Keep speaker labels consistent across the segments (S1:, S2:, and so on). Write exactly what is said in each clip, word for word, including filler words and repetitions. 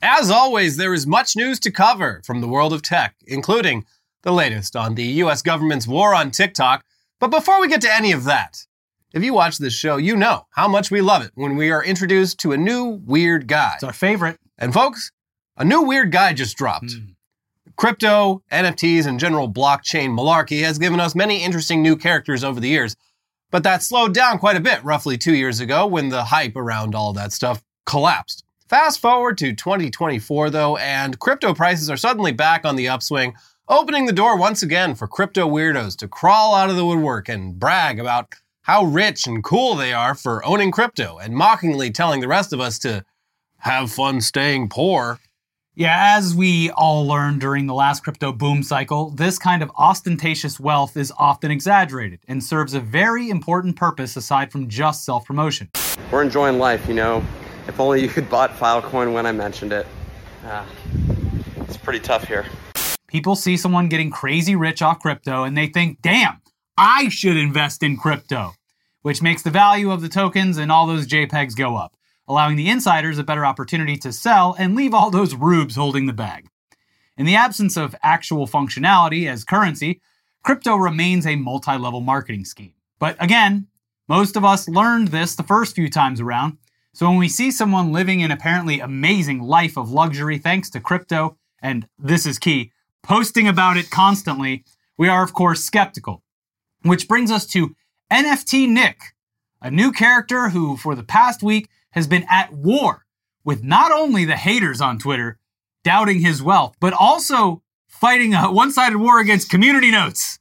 S1: As always, there is much news to cover from the world of tech, including the latest on the U S government's war on TikTok. But before we get to any of that, if you watch this show, you know how much we love it when we are introduced to a new weird guy.
S2: It's our favorite.
S1: And folks, a new weird guy just dropped. Mm. Crypto, N F Ts, and general blockchain malarkey has given us many interesting new characters over the years, but that slowed down quite a bit roughly two years ago when the hype around all that stuff collapsed. Fast forward to twenty twenty-four though, and crypto prices are suddenly back on the upswing, opening the door once again for crypto weirdos to crawl out of the woodwork and brag about how rich and cool they are for owning crypto and mockingly telling the rest of us to have fun staying poor.
S2: Yeah, as we all learned during the last crypto boom cycle, this kind of ostentatious wealth is often exaggerated and serves a very important purpose aside from just self-promotion.
S3: We're enjoying life, you know. If only you had bought Filecoin when I mentioned it. Ah, it's pretty tough here.
S2: People see someone getting crazy rich off crypto and they think, damn, I should invest in crypto, which makes the value of the tokens and all those JPEGs go up, allowing the insiders a better opportunity to sell and leave all those rubes holding the bag. In the absence of actual functionality as currency, crypto remains a multi-level marketing scheme. But again, most of us learned this the first few times around, so when we see someone living an apparently amazing life of luxury thanks to crypto, and this is key, posting about it constantly, we are of course skeptical. Which brings us to N F T Nick, a new character who for the past week has been at war with not only the haters on Twitter doubting his wealth, but also fighting a one-sided war against community notes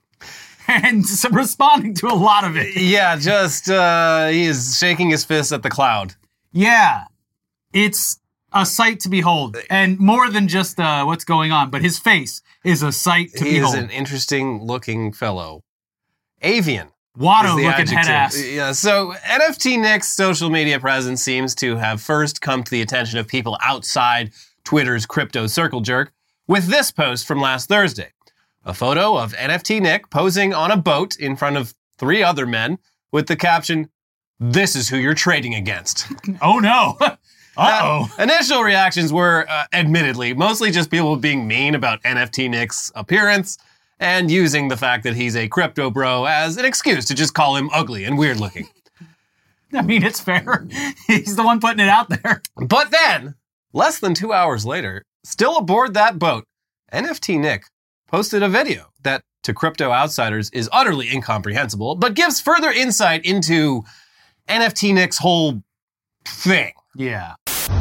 S2: and responding to a lot of it.
S1: Yeah, just, uh, he is shaking his fist at the cloud.
S2: Yeah, it's a sight to behold. And more than just uh, what's going on, but his face is a sight to
S1: he
S2: behold.
S1: He is an interesting-looking fellow. Avian.
S2: Watto-looking head ass.
S1: Yeah, so N F T Nick's social media presence seems to have first come to the attention of people outside Twitter's crypto circle jerk with this post from last Thursday. A photo of N F T Nick posing on a boat in front of three other men with the caption, "This is who you're trading against."
S2: Oh no. Uh-oh.
S1: Uh, initial reactions were, uh, admittedly, mostly just people being mean about N F T Nick's appearance and using the fact that he's a crypto bro as an excuse to just call him ugly and weird looking.
S2: I mean, it's fair. He's the one putting it out there.
S1: But then, less than two hours later, still aboard that boat, N F T Nick posted a video that, to crypto outsiders, is utterly incomprehensible, but gives further insight into N F T Nick's whole thing.
S2: Yeah.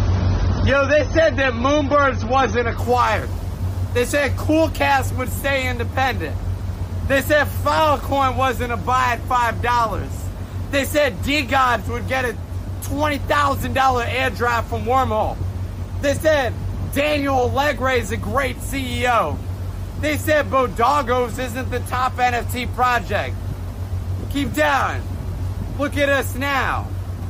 S4: Yo, they said that Moonbirds wasn't acquired. They said Coolcast would stay independent. They said Filecoin wasn't a buy at five dollars. They said D-Gods would get a twenty thousand dollars airdrop from Wormhole. They said Daniel Allegre is a great C E O. They said Bodogos isn't the top N F T project. Keep down. Look at us now.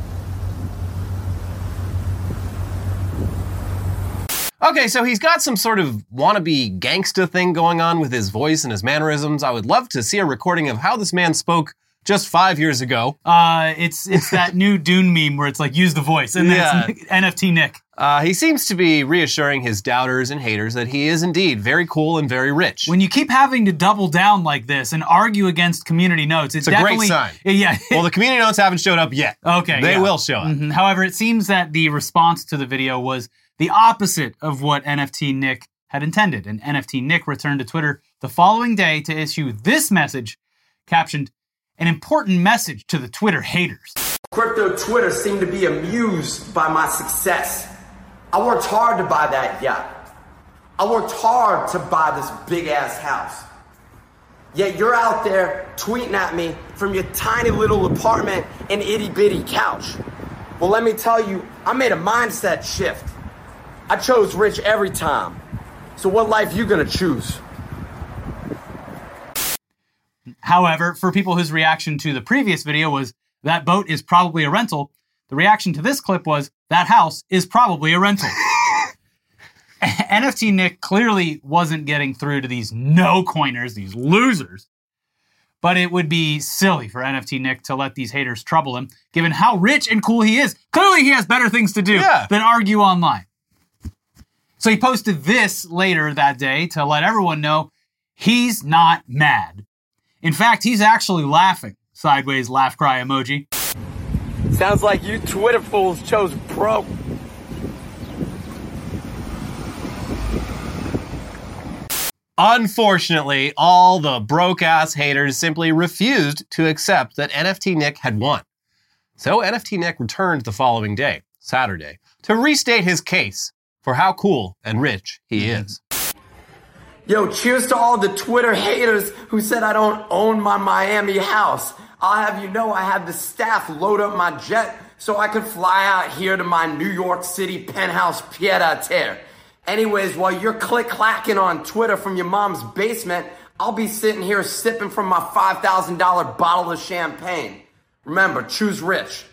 S1: Okay, so he's got some sort of wannabe gangsta thing going on with his voice and his mannerisms. I would love to see a recording of how this man spoke just five years ago.
S2: Uh, it's it's that new Dune meme where it's like, use the voice, and then yeah. It's N F T Nick.
S1: Uh, he seems to be reassuring his doubters and haters that he is indeed very cool and very rich.
S2: When you keep having to double down like this and argue against community notes, it's,
S1: it's a
S2: definitely,
S1: great sign.
S2: Yeah.
S1: Well, the community notes haven't showed up yet.
S2: Okay.
S1: They
S2: yeah.
S1: will show up.
S2: Mm-hmm. However, it seems that the response to the video was the opposite of what N F T Nick had intended. And N F T Nick returned to Twitter the following day to issue this message, captioned, "An important message to the Twitter haters."
S5: Crypto Twitter seemed to be amused by my success. I worked hard to buy that yacht. I worked hard to buy this big ass house. Yet you're out there tweeting at me from your tiny little apartment and itty bitty couch. Well, let me tell you, I made a mindset shift. I chose rich every time. So what life you gonna choose?
S2: However, for people whose reaction to the previous video was, that boat is probably a rental, the reaction to this clip was, that house is probably a rental. N F T Nick clearly wasn't getting through to these no-coiners, these losers. But it would be silly for N F T Nick to let these haters trouble him, given how rich and cool he is. Clearly he has better things to do
S1: yeah.
S2: than argue online. So he posted this later that day to let everyone know he's not mad. In fact, he's actually laughing. Sideways laugh cry emoji.
S4: Sounds like you Twitter fools chose broke.
S1: Unfortunately, all the broke-ass haters simply refused to accept that N F T Nick had won. So N F T Nick returned the following day, Saturday, to restate his case for how cool and rich he is.
S5: Yo, cheers to all the Twitter haters who said I don't own my Miami house. I'll have you know I had the staff load up my jet so I could fly out here to my New York City penthouse pied-à-terre. Anyways, while you're click-clacking on Twitter from your mom's basement, I'll be sitting here sipping from my five thousand dollars bottle of champagne. Remember, choose rich.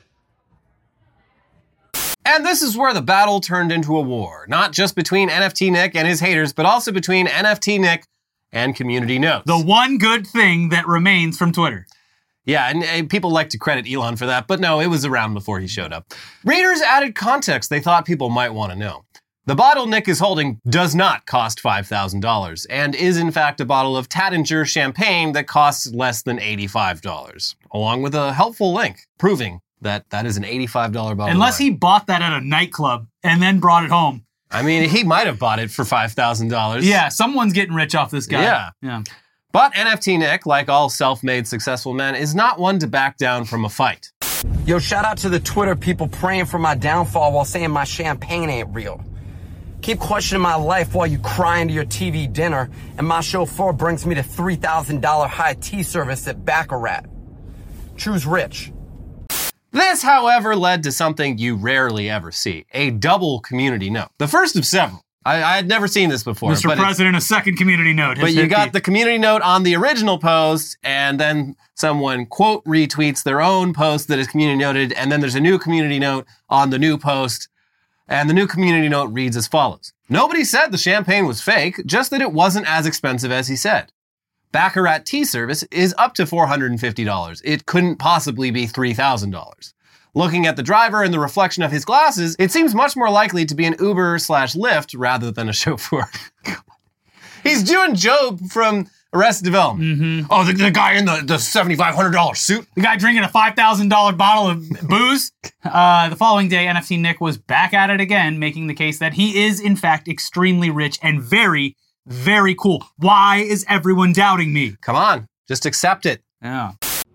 S1: And this is where the battle turned into a war, not just between N F T Nick and his haters, but also between N F T Nick and Community Notes.
S2: The one good thing that remains from Twitter.
S1: Yeah, and, and people like to credit Elon for that, but no, it was around before he showed up. Readers added context they thought people might want to know. The bottle Nick is holding does not cost five thousand dollars, and is in fact a bottle of Taittinger champagne that costs less than eighty-five dollars, along with a helpful link proving that that is an eighty-five dollars bottle.
S2: Unless he bought that at a nightclub and then brought it home.
S1: I mean, he might have bought it for five thousand dollars.
S2: Yeah, someone's getting rich off this guy.
S1: Yeah.
S2: Yeah.
S1: But N F T Nick, like all self-made successful men, is not one to back down from a fight.
S5: Yo, shout out to the Twitter people praying for my downfall while saying my champagne ain't real. Keep questioning my life while you cry into your T V dinner, and my chauffeur brings me to three thousand dollars high tea service at Baccarat. Choose rich.
S1: This, however, led to something you rarely ever see, a double community note. The first of several. I, I had never seen this before.
S2: Mister
S1: But
S2: President, a second community note.
S1: But you got the community note on the original post, and then someone, quote, retweets their own post that is community noted, and then there's a new community note on the new post, and the new community note reads as follows. Nobody said the champagne was fake, just that it wasn't as expensive as he said. Baccarat tea service is up to four hundred fifty dollars. It couldn't possibly be three thousand dollars. Looking at the driver and the reflection of his glasses, it seems much more likely to be an Uber slash Lyft rather than a chauffeur. He's doing Job from Arrested Development.
S2: Mm-hmm.
S1: Oh, the, the guy in the, the seventy-five hundred dollars suit?
S2: The guy drinking a five thousand dollars bottle of booze? Uh, the following day, N F T Nick was back at it again, making the case that he is, in fact, extremely rich and very, very cool. Why is everyone doubting me?
S1: Come on, just accept it.
S2: Yeah.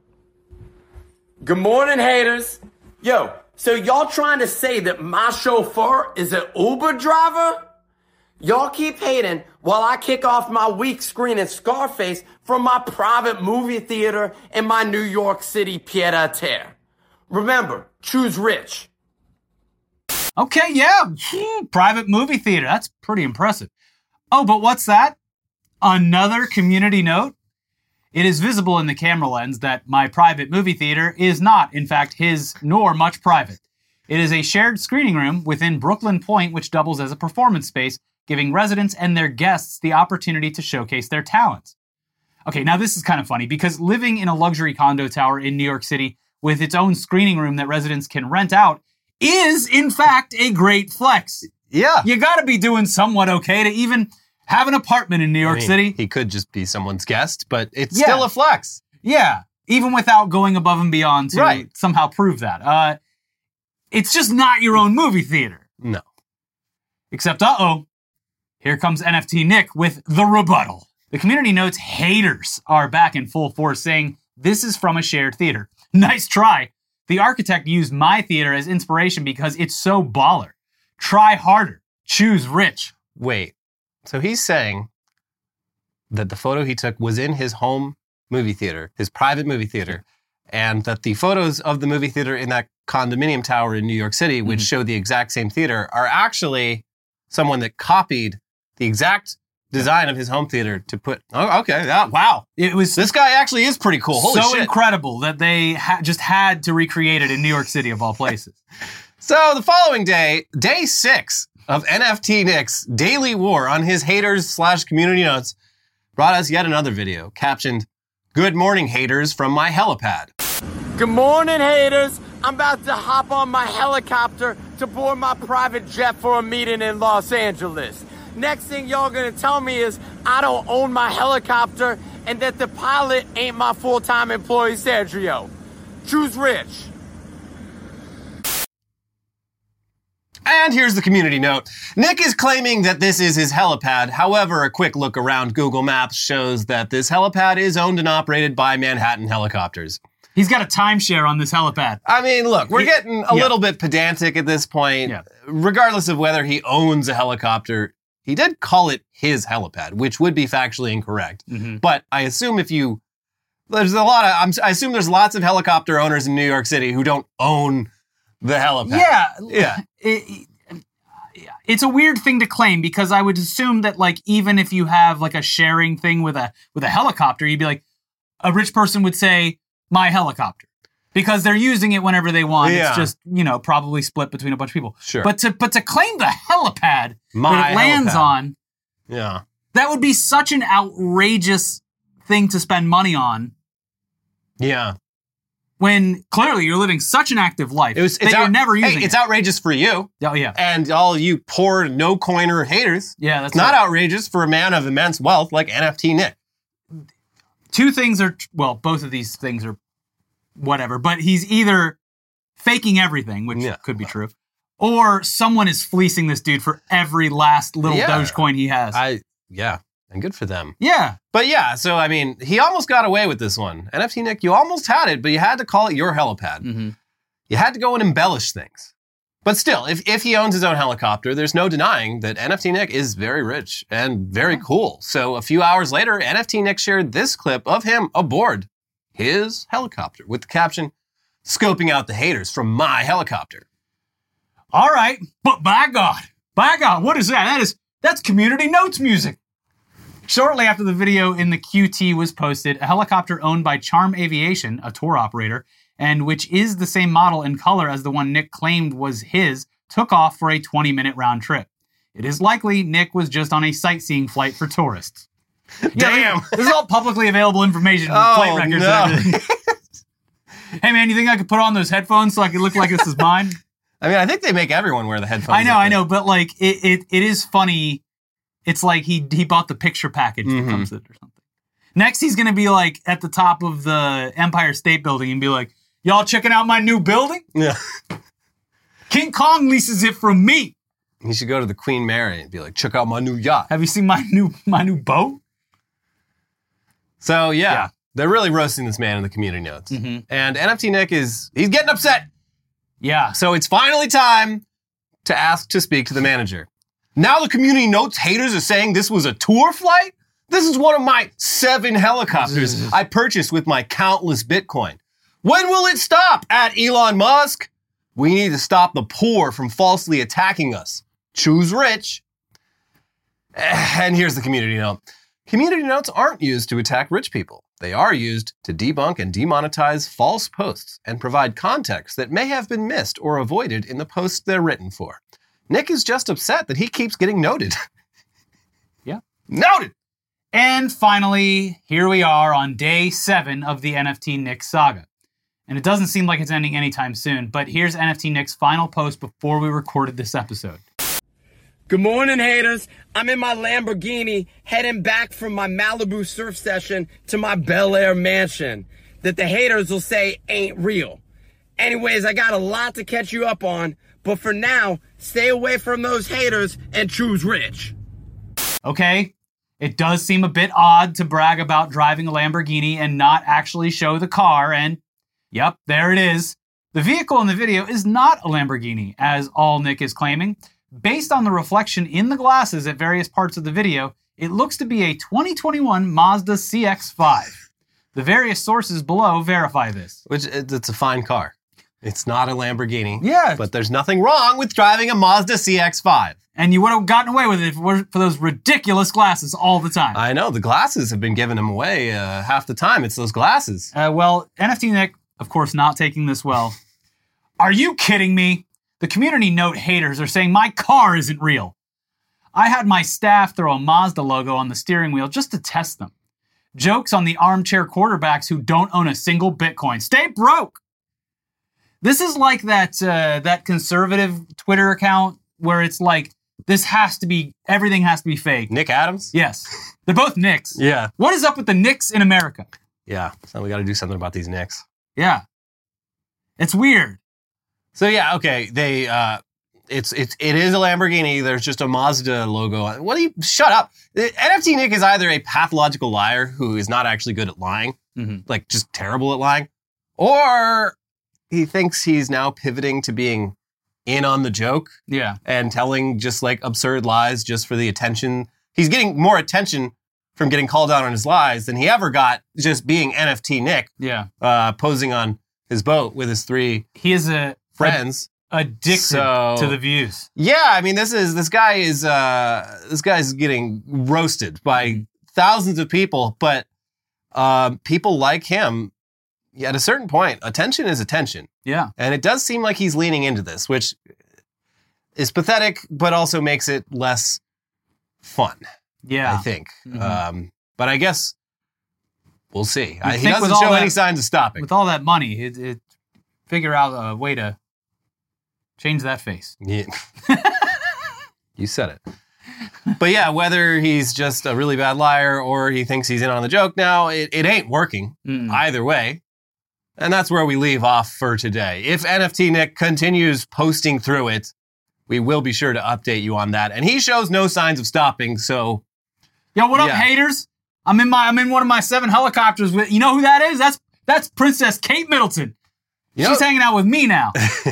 S5: Good morning, haters. Yo, so y'all trying to say that my chauffeur is an Uber driver? Y'all keep hating while I kick off my week screening Scarface from my private movie theater in my New York City pied-à-terre. Remember, choose rich.
S2: Okay, yeah. Hmm, private movie theater. That's pretty impressive. Oh, but what's that? Another community note? It is visible in the camera lens that my private movie theater is not, in fact, his nor much private. It is a shared screening room within Brooklyn Point, which doubles as a performance space, giving residents and their guests the opportunity to showcase their talents. Okay, now this is kind of funny because living in a luxury condo tower in New York City with its own screening room that residents can rent out is, in fact, a great flex.
S1: Yeah.
S2: You gotta be doing somewhat okay to even have an apartment in New York
S1: I mean,
S2: City.
S1: He could just be someone's guest, but it's
S2: Yeah.
S1: still a flex.
S2: Yeah, even without going above and beyond to
S1: Right.
S2: somehow prove that. Uh, it's just not your own movie theater.
S1: No.
S2: Except, uh-oh, here comes N F T Nick with the rebuttal. The community notes haters are back in full force saying, this is from a shared theater. Nice try. The architect used my theater as inspiration because it's so baller. Try harder. Choose rich.
S1: Wait. So he's saying that the photo he took was in his home movie theater, his private movie theater, and that the photos of the movie theater in that condominium tower in New York City, which
S2: Mhm.
S1: show the exact same theater, are actually someone that copied the exact design of his home theater to put... Oh, okay. Yeah, wow.
S2: It was
S1: This guy actually is pretty cool. Holy
S2: so
S1: shit.
S2: incredible that they ha- just had to recreate it in New York City of all places.
S1: So the following day, day six of N F T Nick's daily war on his haters slash community notes brought us yet another video captioned, "Good morning, haters, from my helipad."
S4: Good morning, haters. I'm about to hop on my helicopter to board my private jet for a meeting in Los Angeles. Next thing y'all gonna tell me is I don't own my helicopter and that the pilot ain't my full-time employee, Sergio. Choose rich.
S1: And here's the community note. Nick is claiming that this is his helipad. However, a quick look around Google Maps shows that this helipad is owned and operated by Manhattan Helicopters.
S2: He's got a timeshare on this helipad.
S1: I mean, look, we're
S2: He-
S1: getting a
S2: yeah.
S1: little bit pedantic at this point.
S2: Yeah.
S1: Regardless of whether he owns a helicopter, he did call it his helipad, which would be factually incorrect.
S2: Mm-hmm.
S1: But I assume if you, there's a lot of, I'm, I assume there's lots of helicopter owners in New York City who don't own the helipad.
S2: Yeah.
S1: Yeah.
S2: It, it, it's a weird thing to claim because I would assume that like even if you have like a sharing thing with a with a helicopter, you'd be like, a rich person would say, my helicopter. Because they're using it whenever they want.
S1: Yeah.
S2: It's just, you know, probably split between a bunch of people.
S1: Sure.
S2: But to but to claim the helipad
S1: My
S2: that it lands
S1: helipad.
S2: on,
S1: Yeah.
S2: that would be such an outrageous thing to spend money on
S1: Yeah.
S2: when clearly you're living such an active life
S1: It was,
S2: that
S1: it's
S2: you're
S1: out-
S2: never using
S1: hey, it's
S2: it.
S1: outrageous for you
S2: Oh, yeah.
S1: and all you poor no-coiner haters.
S2: Yeah, that's
S1: It's not
S2: right.
S1: outrageous for a man of immense wealth like N F T Nick.
S2: Two things are, well, both of these things are whatever, but he's either faking everything, which
S1: Yeah.
S2: could be true, or someone is fleecing this dude for every last little
S1: Yeah.
S2: Dogecoin he has.
S1: I, yeah, and good for them.
S2: yeah.
S1: But yeah, so I mean, he almost got away with this one. N F T Nick, you almost had it, but you had to call it your helipad.
S2: Mm-hmm.
S1: You had to go and embellish things. But still, if, if he owns his own helicopter, there's no denying that N F T Nick is very rich and very cool. So a few hours later, N F T Nick shared this clip of him aboard his helicopter with the caption, "Scoping out the haters from my helicopter."
S2: All right, but by God, by God, what is that? That is, that's community notes music. Shortly after the video in the Q T was posted, a helicopter owned by Charm Aviation, a tour operator, and which is the same model and color as the one Nick claimed was his, took off for a twenty-minute round trip. It is likely Nick was just on a sightseeing flight for tourists.
S1: Damn.
S2: This is all publicly available information,
S1: Oh,
S2: flight records
S1: no.
S2: and everything. Hey man, you think I could put on those headphones so I could look like this is mine?
S1: I mean, I think they make everyone wear the headphones.
S2: I know,
S1: up
S2: I
S1: there.
S2: know, but like it, it, it is funny. It's like he he bought the picture package
S1: Mhm.
S2: that comes with it or something. Next, he's gonna be like at the top of the Empire State Building and be like, "Y'all checking out my new building?
S1: Yeah.
S2: King Kong leases it from me.
S1: You should go to the Queen Mary and be like, check out my new yacht.
S2: Have you seen my new my new boat?"
S1: So yeah,
S2: Yeah.
S1: they're really roasting this man in the community notes.
S2: Mhm.
S1: And N F T Nick is, he's getting upset.
S2: Yeah.
S1: So it's finally time to ask to speak to the manager. Now the community notes haters are saying this was a tour flight? This is one of my seven helicopters I purchased with my countless Bitcoin. When will it stop? At Elon Musk? We need to stop the poor from falsely attacking us. Choose rich. And here's the community note. Community notes aren't used to attack rich people. They are used to debunk and demonetize false posts and provide context that may have been missed or avoided in the posts they're written for. Nick is just upset that he keeps getting noted.
S2: Yeah.
S1: Noted!
S2: And finally, here we are on day seven of the N F T Nick saga. And it doesn't seem like it's ending anytime soon, but here's N F T Nick's final post before we recorded this episode.
S4: Good morning, haters. I'm in my Lamborghini heading back from my Malibu surf session to my Bel Air mansion that the haters will say ain't real. Anyways, I got a lot to catch you up on, but for now, stay away from those haters and choose rich.
S2: Okay, it does seem a bit odd to brag about driving a Lamborghini and not actually show the car, and yep, there it is. The vehicle in the video is not a Lamborghini, as all Nick is claiming. Based on the reflection in the glasses at various parts of the video, it looks to be a twenty twenty-one Mazda C X five. The various sources below verify this.
S1: Which, it- it's a fine car. It's not a Lamborghini.
S2: Yeah.
S1: But there's nothing wrong with driving a Mazda C X five.
S2: And you would have gotten away with it if it weren't for those ridiculous glasses all the time.
S1: I know, the glasses have been giving him away uh, half the time. It's those glasses.
S2: Uh, well, N F T Nick, of course, not taking this well. Are you kidding me? The community note haters are saying my car isn't real. I had my staff throw a Mazda logo on the steering wheel just to test them. Jokes on the armchair quarterbacks who don't own a single Bitcoin. Stay broke. This is like that uh, that conservative Twitter account where it's like this has to be, everything has to be fake.
S1: Nick Adams?
S2: Yes. They're both Knicks.
S1: Yeah.
S2: What is up with the Knicks in America?
S1: Yeah. So we got to do something about these Knicks.
S2: Yeah. It's weird.
S1: So yeah, okay. They, uh, it's, it's, it is a Lamborghini. There's just a Mazda logo on it. What do you, shut up. N F T Nick is either a pathological liar who is not actually good at lying,
S2: Mm-hmm.
S1: like just terrible at lying, or he thinks he's now pivoting to being in on the joke
S2: Yeah.
S1: and telling just like absurd lies just for the attention. He's getting more attention from getting called out on his lies than he ever got just being N F T Nick,
S2: Yeah.
S1: uh, posing on his boat with his three
S2: He is a
S1: friends.
S2: addicted
S1: So-
S2: to the views.
S1: Yeah, I mean, this is this guy is uh, this guy's getting roasted by thousands of people, but um, people like him. Yeah, at a certain point, attention is attention,
S2: Yeah.
S1: and it does seem like he's leaning into this, which is pathetic, but also makes it less fun.
S2: Yeah.
S1: I think.
S2: Mhm.
S1: Um, but I guess we'll see. I, he
S2: think with
S1: doesn't
S2: all
S1: show
S2: that-
S1: any signs of stopping.
S2: With all that money, it, it figure out a way to change that face.
S1: Yeah. You said it. But yeah, whether he's just a really bad liar or he thinks he's in on the joke now, it, it ain't working
S2: Mm.
S1: either way. And that's where we leave off for today. If N F T Nick continues posting through it, we will be sure to update you on that. And he shows no signs of stopping, so
S2: Yo, what up,
S1: Yeah.
S2: haters? I'm in my I'm in one of my seven helicopters with you know who that is? That's that's Princess Kate Middleton.
S1: you
S2: She's
S1: know,
S2: hanging out with me now.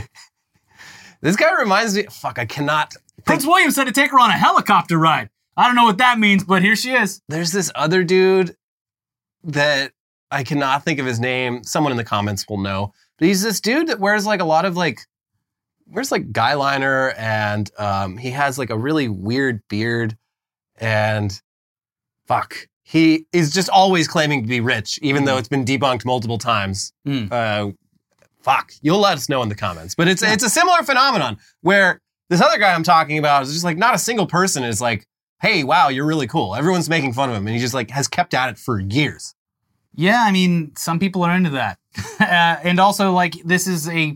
S1: this guy reminds me, fuck, I cannot
S2: Prince William said to take her on a helicopter ride. I don't know what that means, but here she is.
S1: there's this other dude that I cannot think of his name. Someone in the comments will know. But he's this dude that wears like a lot of like, wears like guy liner, and um, he has like a really weird beard, and fuck, he is just always claiming to be rich, even though it's been debunked multiple times.
S2: Mm.
S1: Uh, fuck, you'll let us know in the comments. But it's it's a similar phenomenon where this other guy I'm talking about is just like not a single person is like, hey, wow, you're really cool. Everyone's making fun of him, and he just like has kept at it for years.
S2: Yeah, I mean, some people are into that. uh, and also, like, this is a...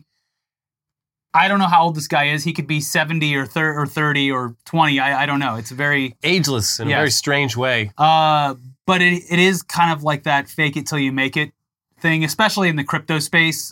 S2: I don't know how old this guy is. He could be seventy or, thir- or thirty or twenty. I, I don't know. It's very...
S1: Ageless in
S2: Yes.
S1: a very strange way.
S2: Uh, but it, it is kind of like that fake it till you make it thing, especially in the crypto space.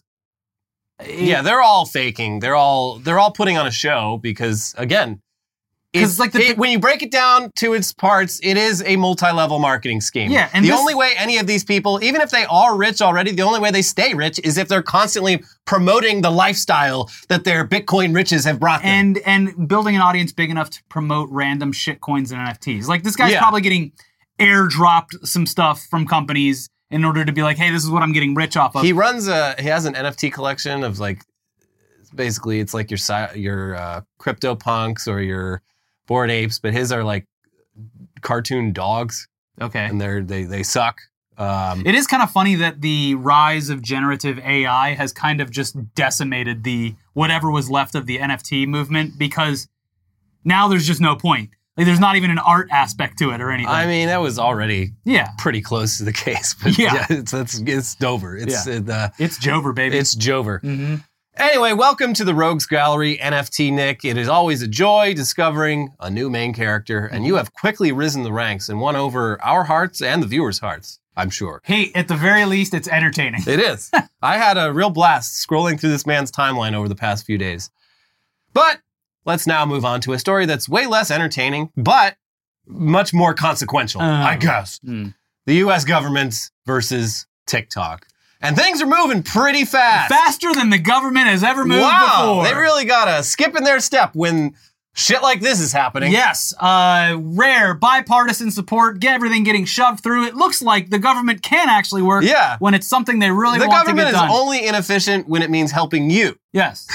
S2: It-
S1: Yeah, they're all faking. They're all they're all putting on a show because again,
S2: 'Cause,
S1: it's,
S2: like, the-
S1: it- when you break it down to its parts, it is a multi-level marketing scheme.
S2: Yeah, and
S1: the
S2: this-
S1: only way any of these people, even if they are rich already, the only way they stay rich is if they're constantly promoting the lifestyle that their Bitcoin riches have brought them.
S2: and and building an audience big enough to promote random shit coins and N F Ts. Like, this guy's
S1: Yeah.
S2: probably getting airdropped some stuff from companies in order to be like, hey, this is what I'm getting rich off of.
S1: He runs a he has an N F T collection of like basically it's like your si- your uh, crypto punks or your Bored Apes, but his are like cartoon dogs,
S2: okay.
S1: and they're they they suck. Um,
S2: It is kind of funny that the rise of generative A I has kind of just decimated the whatever was left of the N F T movement, because now there's just no point. Like, there's not even an art aspect to it or anything.
S1: I mean, that was already
S2: yeah,
S1: pretty close to the case, but
S2: Yeah.
S1: yeah, it's it's it's over. It's
S2: Yeah.
S1: it, uh,
S2: it's Jover, baby.
S1: it's Jover.
S2: hmm
S1: Anyway, welcome to the Rogues Gallery, N F T Nick. It is always a joy discovering a new main character, and you have quickly risen the ranks and won over our hearts and the viewers' hearts, I'm sure.
S2: Hey, at the very least, it's entertaining.
S1: It is. I had a real blast scrolling through this man's timeline over the past few days. But let's now move on to a story that's way less entertaining, but much more consequential,
S2: Um,
S1: I guess.
S2: hmm.
S1: The U S government versus TikTok. And things are moving pretty fast.
S2: Faster than the government has ever moved
S1: wow,
S2: before.
S1: they really got to skip in their step when shit like this is happening.
S2: Yes, uh, rare bipartisan support, get everything getting shoved through. It looks like the government can actually work
S1: Yeah.
S2: when it's something they really
S1: The
S2: want to
S1: government
S2: get
S1: is
S2: done.
S1: only inefficient when it means helping you.
S2: Yes.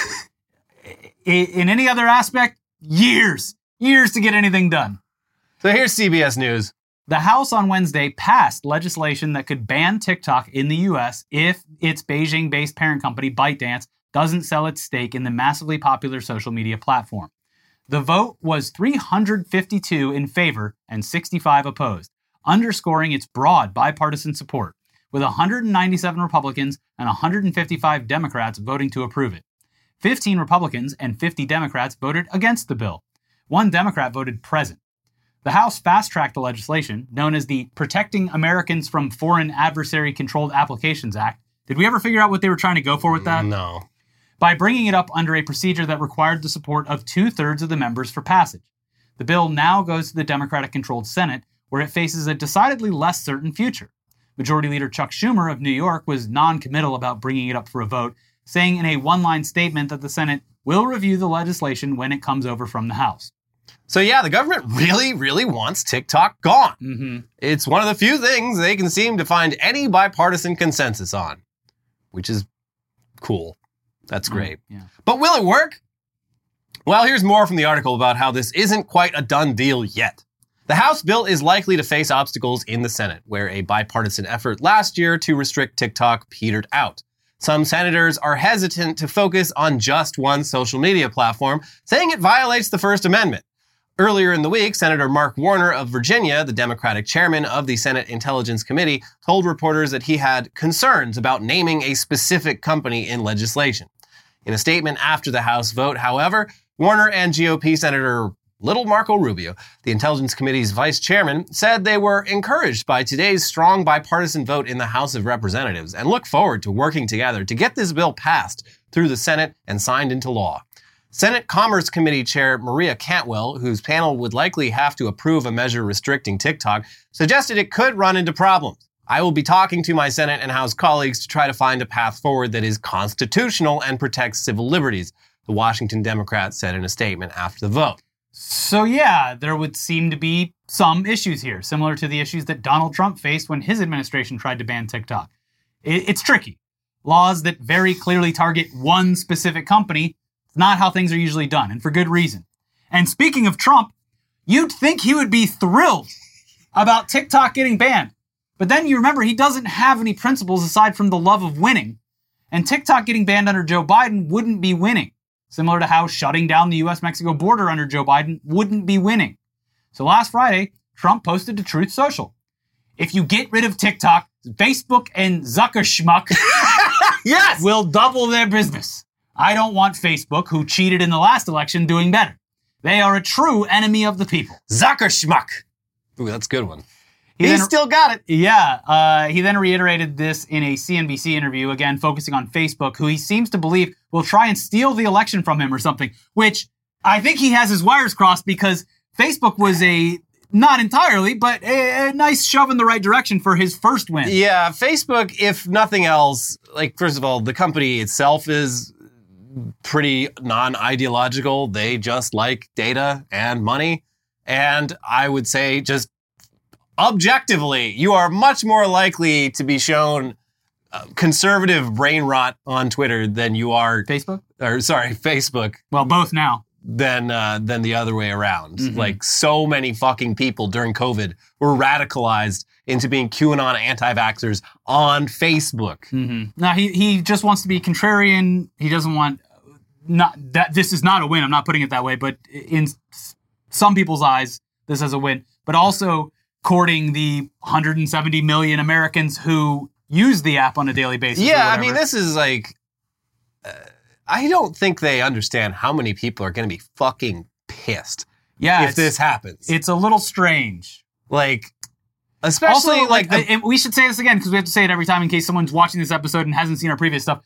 S2: I- In any other aspect, years, years to get anything done.
S1: So here's C B S News.
S2: The House on Wednesday passed legislation that could ban TikTok in the U S if its Beijing-based parent company, ByteDance, doesn't sell its stake in the massively popular social media platform. The vote was three hundred fifty-two in favor and sixty-five opposed, underscoring its broad bipartisan support, with one hundred ninety-seven Republicans and one hundred fifty-five Democrats voting to approve it. fifteen Republicans and fifty Democrats voted against the bill. one Democrat voted present. The House fast-tracked the legislation, known as the Protecting Americans from Foreign Adversary-Controlled Applications Act. Did we ever figure out what they were trying to go for with that?
S1: No.
S2: By bringing it up under a procedure that required the support of two-thirds of the members for passage. The bill now goes to the Democratic-controlled Senate, where it faces a decidedly less certain future. Majority Leader Chuck Schumer of New York was non-committal about bringing it up for a vote, saying in a one-line statement that the Senate will review the legislation when it comes over from the House.
S1: So yeah, the government really, really wants TikTok gone.
S2: Mm-hmm.
S1: It's one of the few things they can seem to find any bipartisan consensus on, which is cool. That's great.
S2: Mm, yeah.
S1: But will it work? Well, here's more from the article about how this isn't quite a done deal yet. The House bill is likely to face obstacles in the Senate, where a bipartisan effort last year to restrict TikTok petered out. Some senators are hesitant to focus on just one social media platform, saying it violates the First Amendment. Earlier in the week, Senator Mark Warner of Virginia, the Democratic chairman of the Senate Intelligence Committee, told reporters that he had concerns about naming a specific company in legislation. In a statement after the House vote, however, Warner and G O P Senator Little Marco Rubio, the Intelligence Committee's vice chairman, said they were encouraged by today's strong bipartisan vote in the House of Representatives and look forward to working together to get this bill passed through the Senate and signed into law. Senate Commerce Committee Chair Maria Cantwell, whose panel would likely have to approve a measure restricting TikTok, suggested it could run into problems. I will be talking to my Senate and House colleagues to try to find a path forward that is constitutional and protects civil liberties, the Washington Democrat said in a statement after the vote.
S2: So yeah, there would seem to be some issues here, similar to the issues that Donald Trump faced when his administration tried to ban TikTok. It's tricky. Laws that very clearly target one specific company, it's not how things are usually done, and for good reason. And speaking of Trump, you'd think he would be thrilled about TikTok getting banned. But then you remember he doesn't have any principles aside from the love of winning. And TikTok getting banned under Joe Biden wouldn't be winning. Similar to how shutting down the U S Mexico border under Joe Biden wouldn't be winning. So last Friday, Trump posted to Truth Social. If you get rid of TikTok, Facebook and Zuckerschmuck
S1: Yes!
S2: will double their business. I don't want Facebook, who cheated in the last election, doing better. They are a true enemy of the people.
S1: Zuckerschmuck. Ooh, that's a good one.
S2: He
S1: He's
S2: then-
S1: still got it.
S2: Yeah, uh, he then reiterated this in a C N B C interview, again focusing on Facebook, who he seems to believe will try and steal the election from him or something, which I think he has his wires crossed because Facebook was a, not entirely, but a, a nice shove in the right direction for his first win.
S1: Yeah, Facebook, if nothing else, like, first of all, the company itself is pretty non-ideological. They just like data and money. And I would say just objectively, you are much more likely to be shown uh, conservative brain rot on Twitter than you are,
S2: Facebook?
S1: or sorry, Facebook,
S2: Well, both now.
S1: than uh, than the other way around.
S2: Mhm.
S1: Like, so many fucking people during COVID were radicalized into being QAnon anti-vaxxers on Facebook.
S2: Mm-hmm. Now, he, he just wants to be contrarian. He doesn't want, not that this is not a win. I'm not putting it that way, but in s- some people's eyes, this is a win. But also courting the one hundred seventy million Americans who use the app on a daily basis. or
S1: Yeah, I
S2: whatever.
S1: mean, this is like, uh, I don't think they understand how many people are going to be fucking pissed
S2: yeah,
S1: if
S2: it's,
S1: this happens.
S2: it's a little strange.
S1: Like, especially
S2: Also,
S1: like,
S2: like,
S1: the,
S2: and we should say this again because we have to say it every time in case someone's watching this episode and hasn't seen our previous stuff.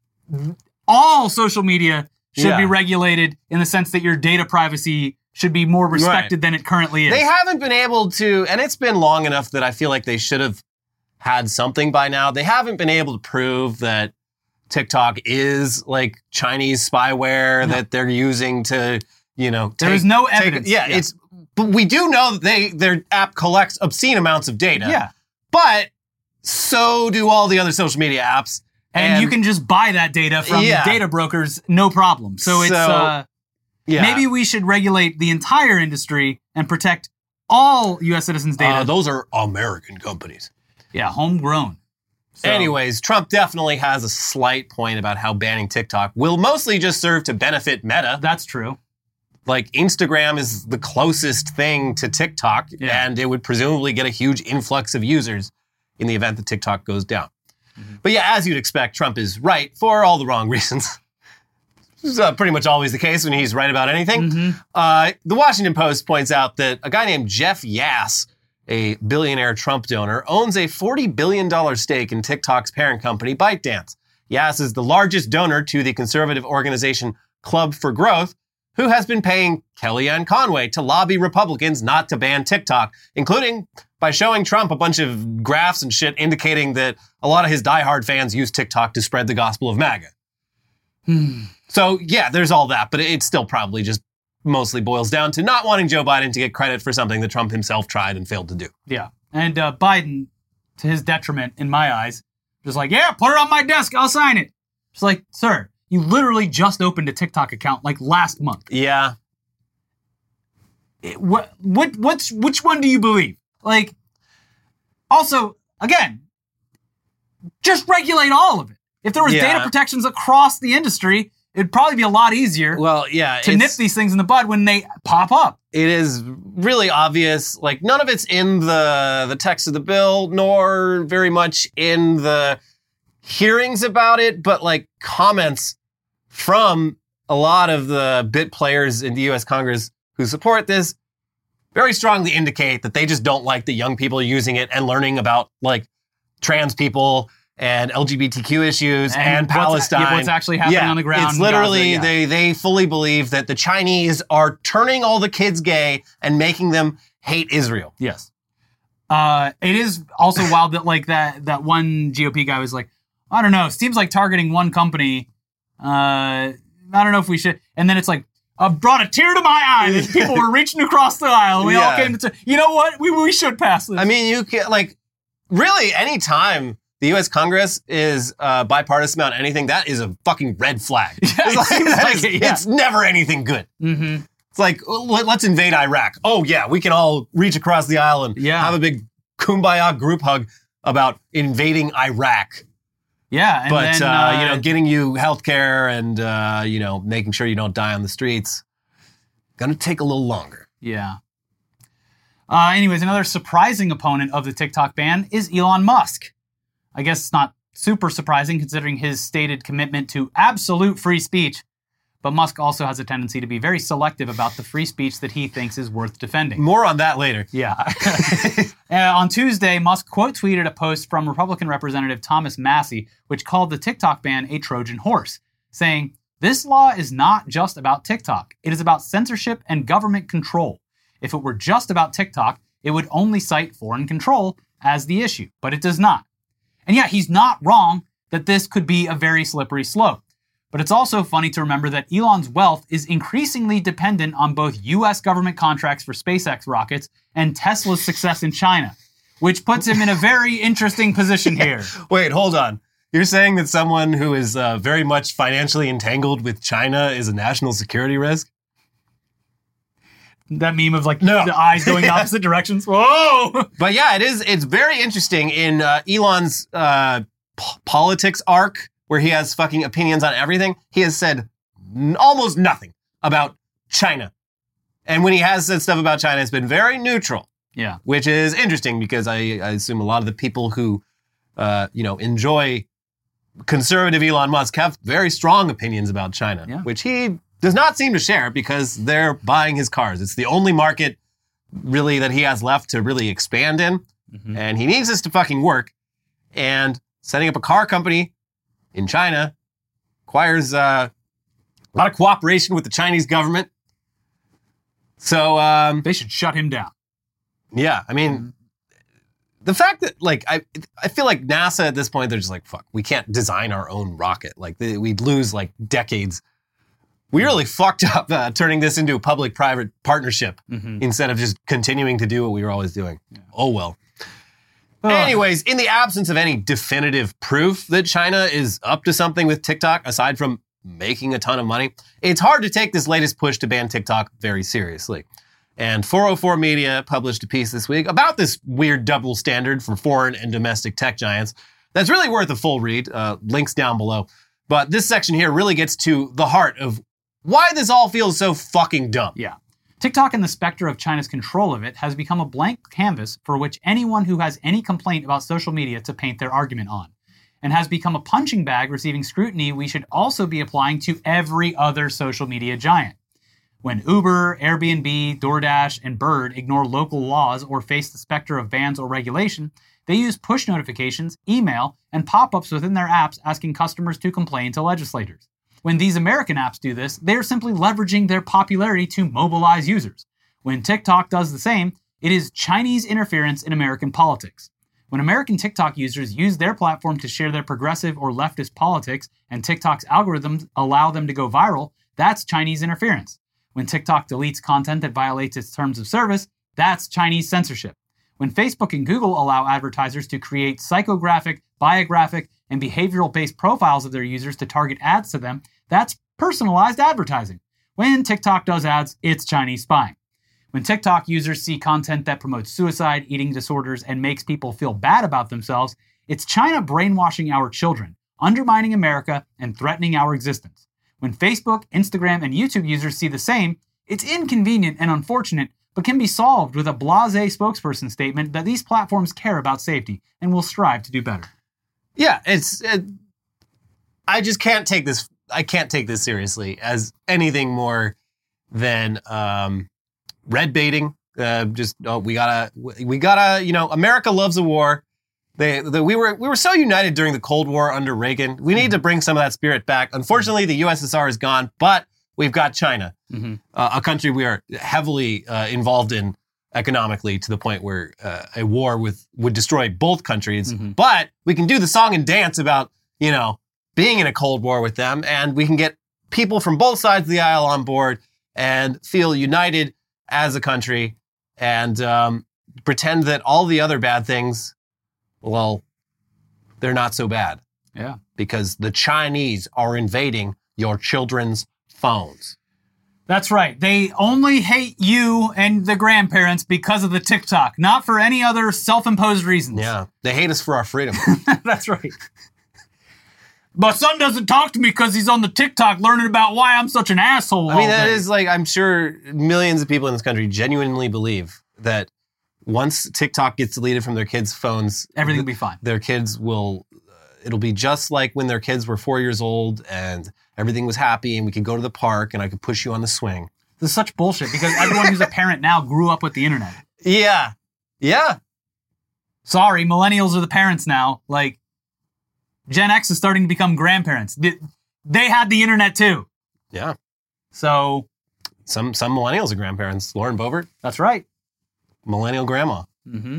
S2: All social media should
S1: Yeah.
S2: be regulated in the sense that your data privacy should be more respected than it currently is.
S1: they haven't been able to, and it's been long enough that I feel like they should have had something by now. They haven't been able to prove that TikTok is like Chinese spyware
S2: No.
S1: that they're using to, you know,
S2: There
S1: take-
S2: is no
S1: take-
S2: evidence.
S1: yeah,
S2: Yeah.
S1: it's, but we do know that they their app collects obscene amounts of data.
S2: Yeah.
S1: But so do all the other social media apps.
S2: And, you can just buy that data from
S1: Yeah.
S2: data brokers, no problem. So it's
S1: So,
S2: uh,
S1: yeah.
S2: maybe we should regulate the entire industry and protect all U S citizens' data.
S1: Uh, those are American companies.
S2: yeah, homegrown. So-
S1: Anyways, Trump definitely has a slight point about how banning TikTok will mostly just serve to benefit Meta.
S2: that's true.
S1: Like, Instagram is the closest thing to TikTok,
S2: Yeah.
S1: and it would presumably get a huge influx of users in the event that TikTok goes down. But yeah, as you'd expect, Trump is right for all the wrong reasons. is uh, pretty much always the case when he's right about anything.
S2: Mm-hmm.
S1: Uh, the Washington Post points out that a guy named Jeff Yass, a billionaire Trump donor, owns a forty billion dollars stake in TikTok's parent company, ByteDance. Yass is the largest donor to the conservative organization Club for Growth, who has been paying Kellyanne Conway to lobby Republicans not to ban TikTok, including by showing Trump a bunch of graphs and shit indicating that a lot of his diehard fans use TikTok to spread the gospel of MAGA.
S2: Hmm.
S1: So, yeah, there's all that, but it still probably just mostly boils down to not wanting Joe Biden to get credit for something that Trump himself tried and failed to do.
S2: Yeah. And uh, Biden, to his detriment, in my eyes, just like, yeah, put it on my desk, I'll sign it. Just like, sir, you literally just opened a TikTok account like last month.
S1: Yeah.
S2: It, what, what, what's, which one do you believe? Like, also, again, just regulate all of it. If there was
S1: Yeah.
S2: data protections across the industry, it'd probably be a lot easier
S1: Well, yeah.
S2: to nip these things in the bud when they pop up.
S1: It is really obvious. Like, none of it's in the the text of the bill, nor very much in the hearings about it, but like comments from a lot of the bit players in the U S Congress who support this very strongly indicate that they just don't like the young people using it and learning about like trans people and L G B T Q issues and,
S2: And what's-
S1: Palestine.
S2: yeah, what's actually happening on the ground
S1: It's
S2: in
S1: literally,
S2: Gaza, yeah.
S1: they, they fully believe that the Chinese are turning all the kids gay and making them hate Israel.
S2: Yes. Uh, it is also wild that like that that one G O P guy was like, I don't know, seems like targeting one company. Uh, I don't know if we should. And then it's like, uh, brought a tear to my eye that people were reaching across the aisle. And we all
S1: Yeah.
S2: came to, you know what? We we should pass this.
S1: I mean, you can, like, really, any time the U S Congress is uh, bipartisan about anything, that is a fucking red flag.
S2: Yeah,
S1: it's,
S2: it
S1: like,
S2: seems
S1: that
S2: like
S1: is-
S2: it, yeah.
S1: it's never anything good.
S2: mm-hmm.
S1: It's like, oh, let- let's invade Iraq. Oh, yeah, we can all reach across the aisle and
S2: Yeah.
S1: have a big kumbaya group hug about invading Iraq.
S2: Yeah. And
S1: But,
S2: then,
S1: uh,
S2: uh,
S1: you know, getting you health care and, uh, you know, making sure you don't die on the streets, gonna take a little longer.
S2: Yeah. Uh, anyways, another surprising opponent of the TikTok ban is Elon Musk. I guess it's not super surprising considering his stated commitment to absolute free speech, but Musk also has a tendency to be very selective about the free speech that he thinks is worth defending.
S1: More on that later.
S2: Yeah. uh, on Tuesday, Musk quote tweeted a post from Republican Representative Thomas Massie, which called the TikTok ban a Trojan horse, saying, "This law is not just about TikTok. It is about censorship and government control. If it were just about TikTok, it would only cite foreign control as the issue, but it does not." And yeah, he's not wrong that this could be a very slippery slope. But it's also funny to remember that Elon's wealth is increasingly dependent on both U S government contracts for SpaceX rockets and Tesla's success in China, which puts him in a very interesting position here.
S1: Wait, hold on. You're saying that someone who is uh, very much financially entangled with China is a national security risk?
S2: That meme of like
S1: No.
S2: the eyes going the opposite directions. Whoa!
S1: But yeah, it is. It's very interesting in uh, Elon's uh, p- politics arc, where he has fucking opinions on everything. He has said n- almost nothing about China, and when he has said stuff about China, it's been very neutral,
S2: Yeah.
S1: which is interesting because I, I assume a lot of the people who, uh, you know, enjoy conservative Elon Musk have very strong opinions about China,
S2: Yeah.
S1: which he does not seem to share because they're buying his cars. It's the only market really that he has left to really expand in.
S2: Mhm.
S1: And he needs this to fucking work. And setting up a car company in China requires uh, a lot of cooperation with the Chinese government. So, um,
S2: They should shut him down.
S1: yeah, I mean, the fact that, like, I I feel like NASA at this point, they're just like, fuck, we can't design our own rocket. Like, they, we'd lose, like, decades. We really fucked up uh, turning this into a public-private partnership
S2: Mhm.
S1: instead of just continuing to do what we were always doing. Oh, well.
S2: Ugh.
S1: Anyways, in the absence of any definitive proof that China is up to something with TikTok, aside from making a ton of money, it's hard to take this latest push to ban TikTok very seriously. And four oh four Media published a piece this week about this weird double standard for foreign and domestic tech giants that's really worth a full read. Uh, links down below. But this section here really gets to the heart of why this all feels so fucking dumb.
S2: Yeah. TikTok and the specter of China's control of it has become a blank canvas for which anyone who has any complaint about social media to paint their argument on. and has become a punching bag receiving scrutiny we should also be applying to every other social media giant. When Uber, Airbnb, DoorDash, and Bird ignore local laws or face the specter of bans or regulation, they use push notifications, email, and pop-ups within their apps asking customers to complain to legislators. When these American apps do this, they are simply leveraging their popularity to mobilize users. When TikTok does the same, it is Chinese interference in American politics. When American TikTok users use their platform to share their progressive or leftist politics and TikTok's algorithms allow them to go viral, that's Chinese interference. When TikTok deletes content that violates its terms of service, that's Chinese censorship. When Facebook and Google allow advertisers to create psychographic, biographic, and behavioral-based profiles of their users to target ads to them, that's personalized advertising. When TikTok does ads, it's Chinese spying. When TikTok users see content that promotes suicide, eating disorders, and makes people feel bad about themselves, it's China brainwashing our children, undermining America, and threatening our existence. When Facebook, Instagram, and YouTube users see the same, it's inconvenient and unfortunate, but can be solved with a blasé spokesperson statement that these platforms care about safety and will strive to do better.
S1: Yeah, it's. It, I just can't take this. I can't take this seriously as anything more than um, red baiting. Uh, just oh, we gotta, we gotta. You know, America loves a war. They, the, we were we were so united during the Cold War under Reagan. We need to bring some of that spirit back. Unfortunately, the U S S R is gone, but we've got China, mm-hmm. uh, a country we are heavily uh, involved in economically to the point where uh, a war with would destroy both countries. Mm-hmm. But we can do the song and dance about, you know, being in a Cold War with them, and we can get people from both sides of the aisle on board and feel united as a country and um, pretend that all the other bad things, well, they're not so bad.
S2: Yeah.
S1: Because the Chinese are invading your children's phones.
S2: That's right. They only hate you and the grandparents because of the TikTok, not for any other self-imposed reasons.
S1: Yeah. They hate us for our freedom.
S2: That's right. My son doesn't talk to me because he's on the TikTok learning about why I'm such an asshole.
S1: I mean, that
S2: day.
S1: is like, I'm sure millions of people in this country genuinely believe that once TikTok gets deleted from their kids' phones,
S2: everything will be fine.
S1: Their kids will, uh, it'll be just like when their kids were four years old and everything was happy and we could go to the park and I could push you on the swing.
S2: This is such bullshit because everyone who's a parent now grew up with the internet.
S1: Yeah. Yeah.
S2: Sorry, millennials are the parents now. Like, Gen X is starting to become grandparents. They had the internet too.
S1: Yeah.
S2: So.
S1: Some some millennials are grandparents. Lauren Boebert.
S2: That's right.
S1: Millennial grandma.
S2: Mm-hmm.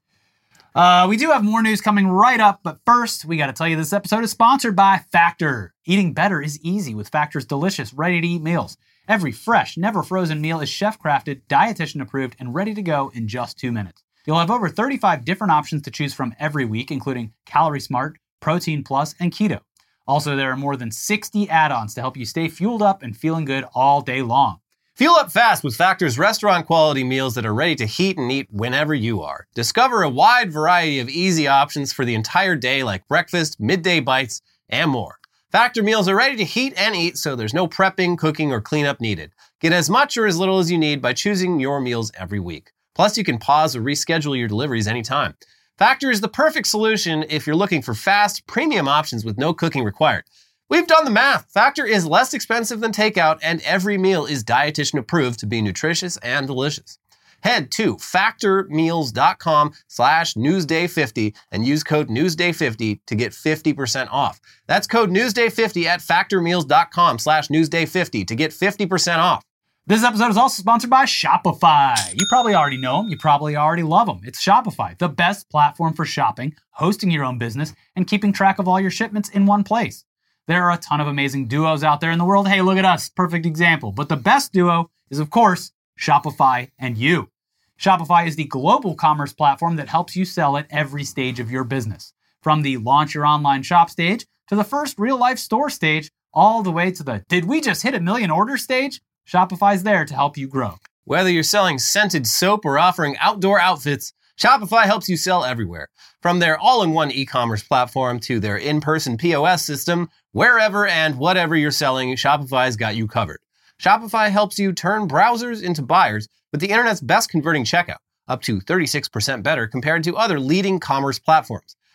S2: Uh, we do have more news coming right up, but first, we got to tell you this episode is sponsored by Factor. Eating better is easy with Factor's delicious, ready-to-eat meals. Every fresh, never frozen meal is chef-crafted, dietitian-approved, and ready to go in just two minutes. You'll have over thirty-five different options to choose from every week, including Calorie Smart, Protein Plus, and Keto. Also, there are more than sixty add-ons to help you stay fueled up and feeling good all day long.
S1: Fuel up fast with Factor's restaurant-quality meals that are ready to heat and eat whenever you are. Discover a wide variety of easy options for the entire day like breakfast, midday bites, and more. Factor meals are ready to heat and eat, so there's no prepping, cooking, or cleanup needed. Get as much or as little as you need by choosing your meals every week. Plus, you can pause or reschedule your deliveries anytime. Factor is the perfect solution if you're looking for fast, premium options with no cooking required. We've done the math. Factor is less expensive than takeout, and every meal is dietitian approved to be nutritious and delicious. Head to factormeals.com slash newsday50 and use code newsday fifty to get fifty percent off. That's code newsday fifty at factormeals.com slash newsday50 to get fifty percent off.
S2: This episode is also sponsored by Shopify. You probably already know them. You probably already love them. It's Shopify, the best platform for shopping, hosting your own business, and keeping track of all your shipments in one place. There are a ton of amazing duos out there in the world. Hey, look at us. Perfect example. But the best duo is, of course, Shopify and you. Shopify is the global commerce platform that helps you sell at every stage of your business. From the launch your online shop stage to the first real-life store stage, all the way to the did we just hit a million orders stage? Shopify's there to help you grow.
S1: Whether you're selling scented soap or offering outdoor outfits, Shopify helps you sell everywhere. From their all-in-one e-commerce platform to their in-person P O S system, wherever and whatever you're selling, Shopify's got you covered. Shopify helps you turn browsers into buyers with the internet's best converting checkout, up to thirty-six percent better compared to other leading commerce platforms.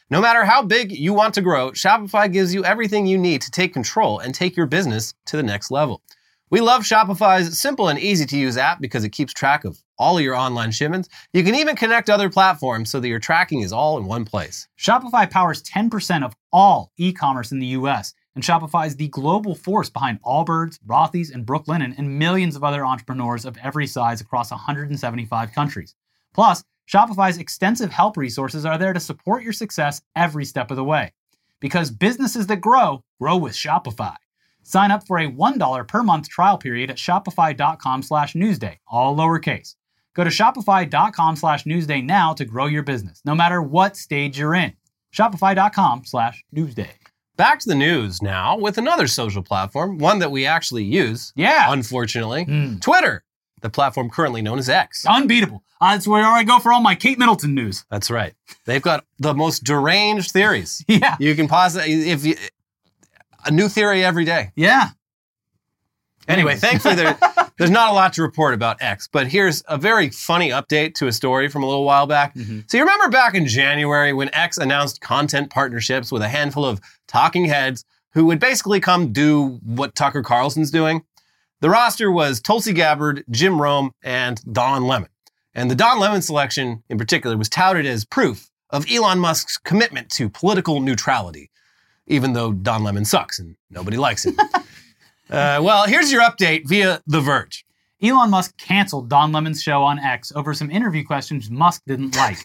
S1: No matter how big you want to grow, Shopify gives you everything you need to take control and take your business to the next level. We love Shopify's simple and easy to use app because it keeps track of all of your online shipments. You can even connect other platforms so that your tracking is all in one place.
S2: Shopify powers ten percent of all e-commerce in the U S, and Shopify is the global force behind Allbirds, Rothy's, and Brooklinen, and millions of other entrepreneurs of every size across one hundred seventy-five countries. Plus, Shopify's extensive help resources are there to support your success every step of the way. Because businesses that grow, grow with Shopify. Sign up for a one dollar per month trial period at shopify.com slash newsday, all lowercase. Go to shopify.com slash newsday now to grow your business, no matter what stage you're in. Shopify.com slash newsday.
S1: Back to the news now with another social platform, one that we actually use.
S2: Yeah.
S1: Unfortunately.
S2: Mm.
S1: Twitter, the platform currently known as X.
S2: Unbeatable. Uh, that's where I go for all my Kate Middleton news.
S1: That's right. They've got the most deranged theories.
S2: Yeah.
S1: You can possibly, if you, a new theory every day.
S2: Yeah.
S1: Anyway,
S2: Anyways.
S1: thankfully there, there's not a lot to report about X, but here's a very funny update to a story from a little while back.
S2: Mm-hmm.
S1: So you remember back in January when X announced content partnerships with a handful of talking heads who would basically come do what Tucker Carlson's doing? The roster was Tulsi Gabbard, Jim Rome, and Don Lemon. And the Don Lemon selection in particular was touted as proof of Elon Musk's commitment to political neutrality, even though Don Lemon sucks and nobody likes him. uh, well, here's your update via The Verge.
S2: Elon Musk canceled Don Lemon's show on X over some interview questions Musk didn't like.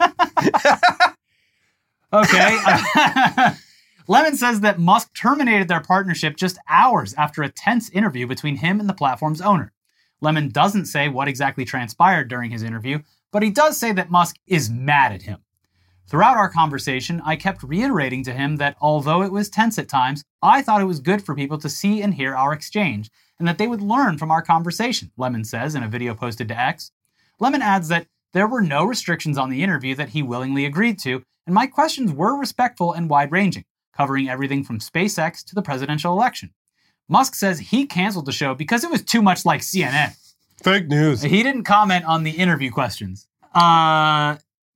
S2: Okay. Lemon says that Musk terminated their partnership just hours after a tense interview between him and the platform's owner. Lemon doesn't say what exactly transpired during his interview, but he does say that Musk is mad at him. Throughout our conversation, I kept reiterating to him that although it was tense at times, I thought it was good for people to see and hear our exchange, and that they would learn from our conversation, Lemon says in a video posted to X. Lemon adds that there were no restrictions on the interview that he willingly agreed to, and my questions were respectful and wide-ranging, covering everything from SpaceX to the presidential election. Musk says he canceled the show because it was too much like C N N.
S1: Fake news.
S2: He didn't comment on the interview questions. Uh,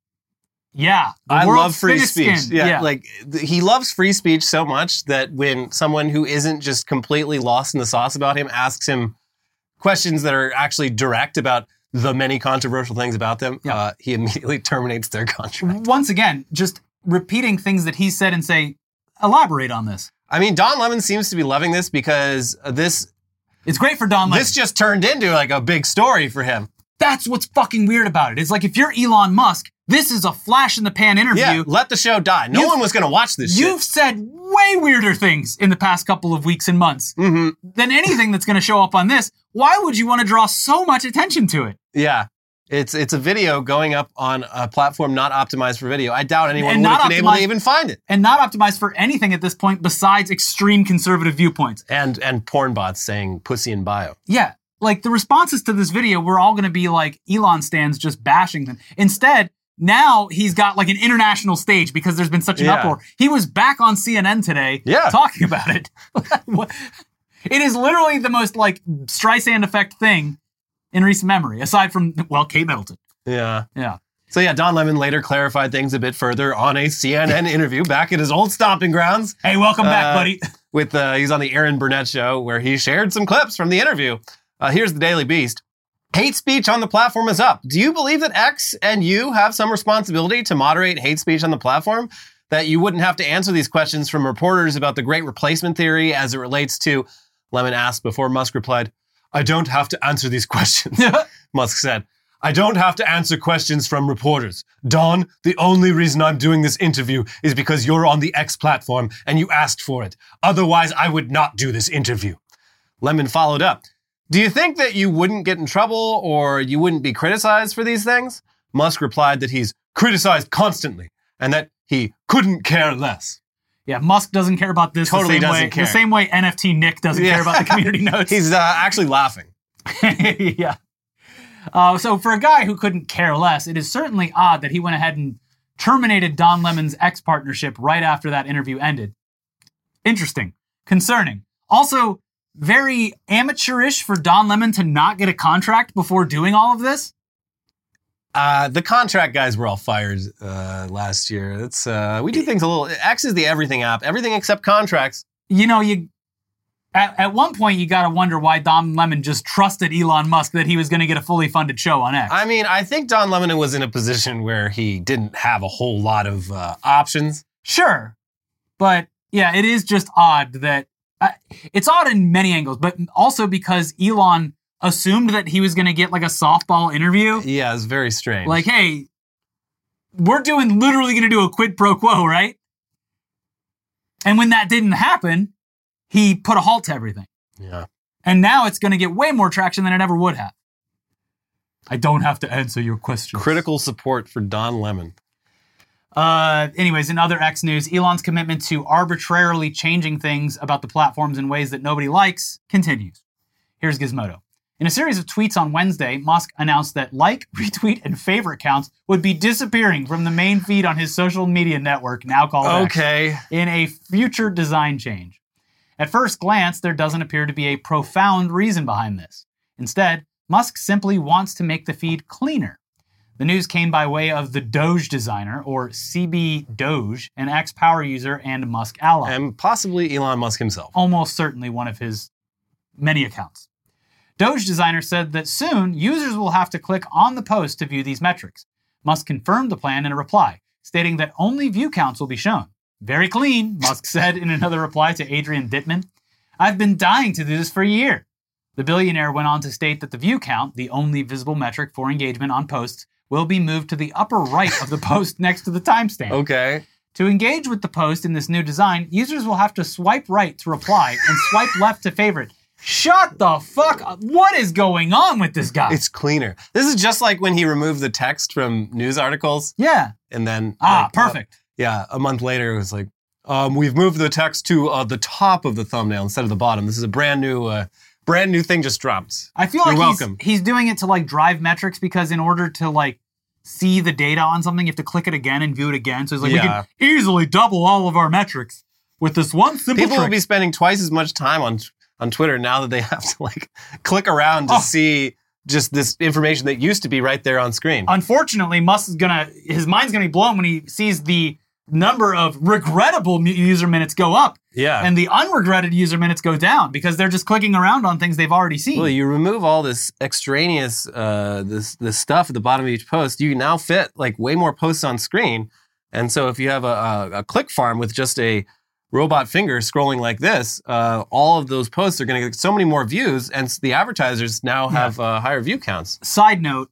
S2: yeah. the
S1: I
S2: world's
S1: love free
S2: thinnest
S1: speech.
S2: skin.
S1: Yeah, like th- he loves free speech so much that when someone who isn't just completely lost in the sauce about him asks him questions that are actually direct about the many controversial things about them,
S2: Yeah.
S1: uh, he immediately terminates their contract.
S2: Once again, just repeating things that he said and say, elaborate on this.
S1: I mean, Don Lemon seems to be loving this because this
S2: It's great for Don Lemon.
S1: this just turned into like a big story for him.
S2: That's what's fucking weird about it. It's like if you're Elon Musk, this is a flash in the pan interview.
S1: Yeah, let the show die. No
S2: You've-
S1: one was going to watch this
S2: You've
S1: shit.
S2: said way weirder things in the past couple of weeks and months
S1: Mm-hmm.
S2: than anything that's going to show up on this. Why would you want to draw so much attention to it?
S1: Yeah. It's it's a video going up on a platform not optimized for video. I doubt anyone
S2: And
S1: would
S2: not
S1: have been able to
S2: optimized-
S1: even find it.
S2: And not optimized for anything at this point besides extreme conservative viewpoints.
S1: And and porn bots saying pussy in bio.
S2: Yeah. Like the responses to this video were all going to be like Elon stans just bashing them. Instead, now he's got like an international stage because there's been such an
S1: Yeah.
S2: uproar. He was back on C N N today
S1: Yeah.
S2: talking about it. What- it is literally the most like Streisand effect thing in recent memory, aside from, well, Kate Middleton.
S1: Yeah.
S2: Yeah.
S1: So yeah, Don Lemon later clarified things a bit further on a C N N interview back at his old stomping grounds.
S2: Hey, welcome back,
S1: Uh,
S2: buddy.
S1: With uh, he's on the Aaron Burnett show where he shared some clips from the interview. Uh, here's the Daily Beast. Hate speech on the platform is up. Do you believe that X and you have some responsibility to moderate hate speech on the platform? That you wouldn't have to answer these questions from reporters about the great replacement theory as it relates to, Lemon asked before Musk replied, I don't have to answer these questions. Musk said, I don't have to answer questions from reporters. Don, the only reason I'm doing this interview is because you're on the X platform and you asked for it. Otherwise, I would not do this interview. Lemon followed up. Do you think that you wouldn't get in trouble or you wouldn't be criticized for these things? Musk replied that he's criticized constantly and that he couldn't care less.
S2: Yeah, Musk doesn't care about this
S1: Totally
S2: the same
S1: doesn't
S2: way.
S1: care.
S2: The same way N F T Nick doesn't
S1: Yeah.
S2: care about the community notes.
S1: He's uh, actually laughing.
S2: yeah. Uh, so for a guy who couldn't care less, it is certainly odd that he went ahead and terminated Don Lemon's X partnership right after that interview ended. Interesting. Concerning. Also, very amateurish for Don Lemon to not get a contract before doing all of this.
S1: Uh, the contract guys were all fired uh, last year. It's uh, we do things a little. X is the everything app, everything except contracts.
S2: You know, you at, at one point you got to wonder why Don Lemon just trusted Elon Musk that he was going to get a fully funded show on X.
S1: I mean, I think Don Lemon was in a position where he didn't have a whole lot of uh, options.
S2: Sure, but yeah, it is just odd that uh, it's odd in many angles, but also because Elon assumed that he was going to get like a softball interview.
S1: Yeah, it's very strange.
S2: Like, hey, we're doing literally going to do a quid pro quo, right? And when that didn't happen, he put a halt to everything.
S1: Yeah.
S2: And now it's going to get way more traction than it ever would have. I don't have to answer your question.
S1: Critical support for Don Lemon.
S2: Uh, anyways, in other X news, Elon's commitment to arbitrarily changing things about the platforms in ways that nobody likes continues. Here's Gizmodo. In a series of tweets on Wednesday, Musk announced that like, retweet, and favorite counts would be disappearing from the main feed on his social media network, now called
S1: Okay.
S2: X, in a future design change. At first glance, there doesn't appear to be a profound reason behind this. Instead, Musk simply wants to make the feed cleaner. The news came by way of the Doge designer, or C B Doge, an X power user and Musk ally.
S1: And possibly Elon Musk himself.
S2: Almost certainly one of his many accounts. Doge designer said that soon users will have to click on the post to view these metrics. Musk confirmed the plan in a reply, stating that only view counts will be shown. Very clean, Musk said in another reply to Adrian Dittman. I've been dying to do this for a year. The billionaire went on to state that the view count, the only visible metric for engagement on posts, will be moved to the upper right of the post next to the timestamp.
S1: Okay.
S2: To engage with the post in this new design, users will have to swipe right to reply and swipe left to favorite. Shut the fuck up. What is going on with this guy?
S1: It's cleaner. This is just like when he removed the text from news articles.
S2: Yeah.
S1: And then...
S2: Ah,
S1: like,
S2: perfect.
S1: Uh, yeah, a month later it was like, um, we've moved the text to uh, the top of the thumbnail instead of the bottom. This is a brand new... Uh, brand new thing just dropped.
S2: I feel
S1: You're
S2: like he's,
S1: welcome.
S2: he's doing it to like drive metrics because in order to like see the data on something, you have to click it again and view it again. So it's like,
S1: Yeah.
S2: we can easily double all of our metrics with this one simple
S1: People
S2: trick.
S1: will be spending twice as much time on on Twitter now that they have to like click around to
S2: Oh.
S1: see just this information that used to be right there on screen.
S2: Unfortunately, Musk is gonna, his mind's gonna be blown when he sees the number of regrettable mu- user minutes go up
S1: Yeah.
S2: and the unregretted user minutes go down because they're just clicking around on things they've already seen.
S1: Well, you remove all this extraneous, uh, this this stuff at the bottom of each post. You now fit like way more posts on screen, and so if you have a, a, a click farm with just a robot finger scrolling like this, uh, all of those posts are going to get so many more views, and the advertisers now have uh, higher view counts.
S2: Side note,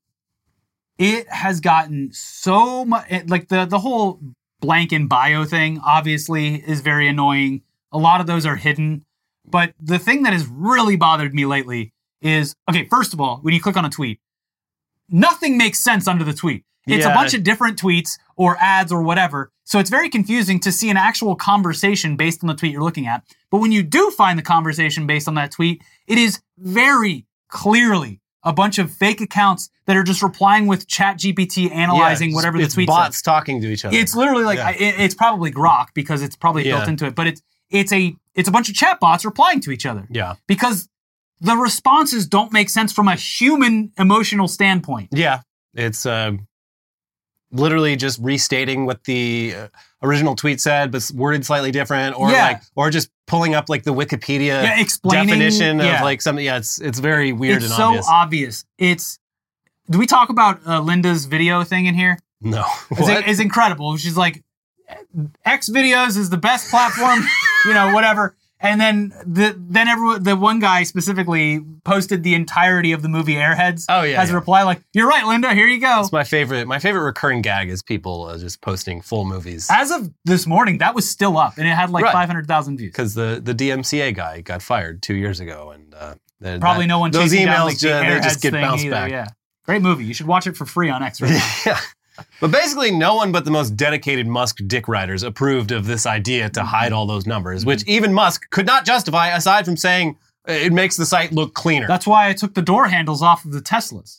S2: it has gotten so much, like the, the whole blank in bio thing obviously is very annoying. A lot of those are hidden. But the thing that has really bothered me lately is, okay, first of all, when you click on a tweet, nothing makes sense under the tweet. It's a
S1: Yeah.
S2: bunch of different tweets or ads or whatever. So it's very confusing to see an actual conversation based on the tweet you're looking at. But when you do find the conversation based on that tweet, it is very clearly a bunch of fake accounts that are just replying with ChatGPT analyzing
S1: Yeah,
S2: whatever
S1: it's
S2: the tweet
S1: bots
S2: says.
S1: talking to each other.
S2: It's literally like
S1: Yeah.
S2: I, it, it's probably Grok because it's probably
S1: Yeah.
S2: built into it, but it's it's a it's a bunch of chatbots replying to each other.
S1: Yeah.
S2: Because the responses don't make sense from a human emotional standpoint.
S1: Yeah, it's uh, literally just restating what the uh, original tweet said, but worded slightly different, or
S2: Yeah.
S1: like, or just pulling up like the Wikipedia
S2: Yeah, explaining-
S1: definition of
S2: yeah.
S1: like something. Yeah, it's it's very weird
S2: It's
S1: and
S2: so
S1: obvious.
S2: obvious. It's. Do we talk about uh, Linda's video thing in here?
S1: no,
S2: It's,
S1: What?
S2: it's incredible. She's like, X videos is the best platform, you know, whatever. And then the then everyone, the one guy specifically posted the entirety of the movie Airheads.
S1: Oh, yeah,
S2: as a
S1: yeah.
S2: reply, like, "You're right, Linda. Here you go."
S1: It's my favorite. My favorite recurring gag is people uh, just posting full movies
S2: As of this morning, that was still up, and it had like
S1: Right.
S2: five hundred thousand views.
S1: because the the D M C A guy got fired two years ago, and uh, that-
S2: Probably
S1: that-
S2: no one
S1: those
S2: chasing
S1: emails
S2: down like, the
S1: ju- they
S2: Airheads
S1: just get
S2: thing
S1: bounced
S2: either.
S1: back.
S2: Yeah, great movie. You should watch it for free on X right now.
S1: Yeah. But basically, no one but the most dedicated Musk dick riders approved of this idea to hide all those numbers, which even Musk could not justify aside from saying it makes the site look cleaner.
S2: That's why I took the door handles off of the Teslas,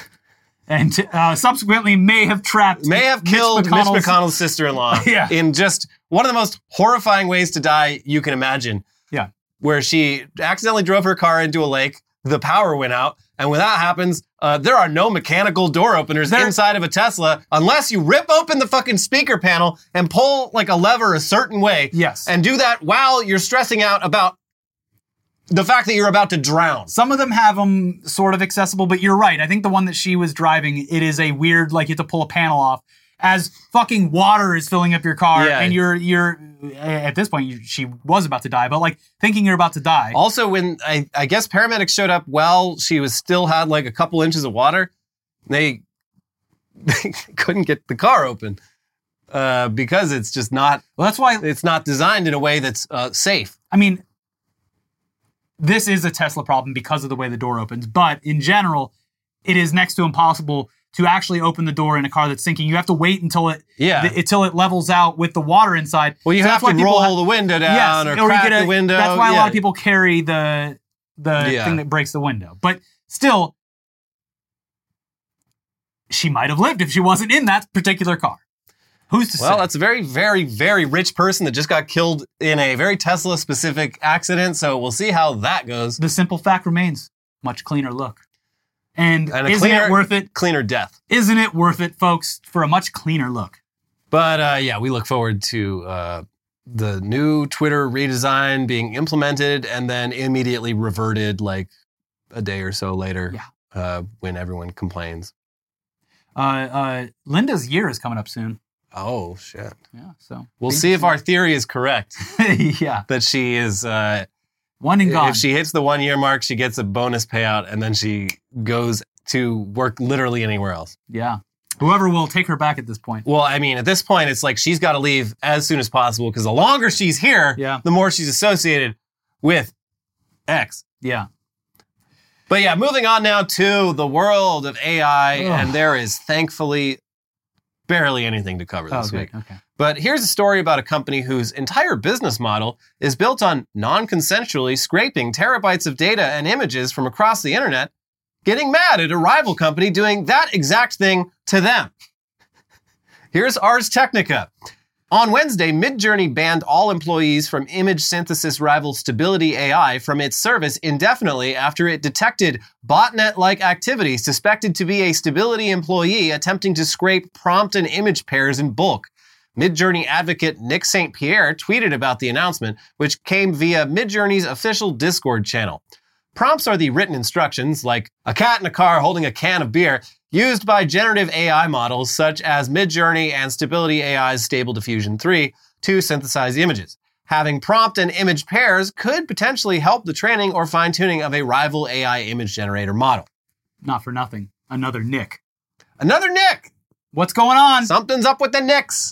S2: and uh, subsequently may have trapped,
S1: May have
S2: Mitch
S1: killed Mitch
S2: McConnell's-
S1: McConnell's sister-in-law
S2: Yeah.
S1: in just one of the most horrifying ways to die you can imagine,
S2: Yeah,
S1: where she accidentally drove her car into a lake, the power went out, And when that happens, uh, there are no mechanical door openers
S2: There-
S1: inside of a Tesla unless you rip open the fucking speaker panel and pull like a lever a certain way.
S2: Yes.
S1: And do that while you're stressing out about the fact that you're about to drown.
S2: Some of them have them sort of accessible, but you're right. I think the one that she was driving, it is a weird, like you have to pull a panel off as fucking water is filling up your car,
S1: Yeah.
S2: and you're you're at this point you, she was about to die, but like thinking you're about to die.
S1: Also, when I, I guess paramedics showed up while she was still had like a couple inches of water, they, they couldn't get the car open uh, because it's just not.
S2: Well, that's why
S1: It's not designed in a way that's uh, safe.
S2: I mean, this is a Tesla problem because of the way the door opens, but in general, it is next to impossible to actually open the door in a car that's sinking. You have to wait until it
S1: Yeah.
S2: th- until it levels out with the water inside.
S1: Well, you
S2: So
S1: have
S2: that's why
S1: to
S2: people
S1: roll
S2: have-
S1: the window down
S2: yes,
S1: or
S2: you
S1: crack
S2: get a-
S1: the window.
S2: That's why a
S1: Yeah.
S2: lot of people carry the the
S1: Yeah.
S2: thing that breaks the window. But still, she might have lived if she wasn't in that particular car. Who's to
S1: Well,
S2: say?
S1: that's a very, very, very rich person that just got killed in a very Tesla-specific accident. So we'll see how that goes.
S2: The simple fact remains, much cleaner look. And,
S1: And a
S2: isn't
S1: cleaner,
S2: it worth it?
S1: Cleaner death.
S2: Isn't it worth it, folks, for a much cleaner look?
S1: But uh, yeah, we look forward to uh, the new Twitter redesign being implemented and then immediately reverted like a day or so later
S2: Yeah.
S1: uh, when everyone complains.
S2: Uh, uh, Linda's year is coming up soon.
S1: Oh, shit.
S2: Yeah, so
S1: We'll see if our theory is correct,
S2: yeah,
S1: that she is, uh,
S2: one and gone.
S1: if she hits the one year mark, she gets a bonus payout and then she goes to work literally anywhere else.
S2: yeah, whoever will take her back at this point.
S1: Well, I mean, at this point, it's like she's got to leave as soon as possible because the longer she's here,
S2: Yeah.
S1: the more she's associated with X.
S2: Yeah,
S1: But yeah, moving on now to the world of A I,
S2: Ugh.
S1: and there is thankfully barely anything to cover
S2: oh,
S1: this
S2: good.
S1: week.
S2: Okay.
S1: But here's a story about a company whose entire business model is built on non-consensually scraping terabytes of data and images from across the internet, getting mad at a rival company doing that exact thing to them. Here's Ars Technica. On Wednesday, Midjourney banned all employees from image synthesis rival Stability A I from its service indefinitely after it detected botnet-like activity suspected to be a Stability employee attempting to scrape prompt and image pairs in bulk. Midjourney advocate Nick Saint Pierre tweeted about the announcement, which came via Midjourney's official Discord channel. Prompts are the written instructions, like a cat in a car holding a can of beer, used by generative A I models such as Midjourney and Stability A I's Stable Diffusion three to synthesize images. Having prompt and image pairs could potentially help the training or fine-tuning of a rival A I image generator model.
S2: Not for nothing. Another Nick.
S1: Another Nick!
S2: What's going on?
S1: Something's up with the Nicks!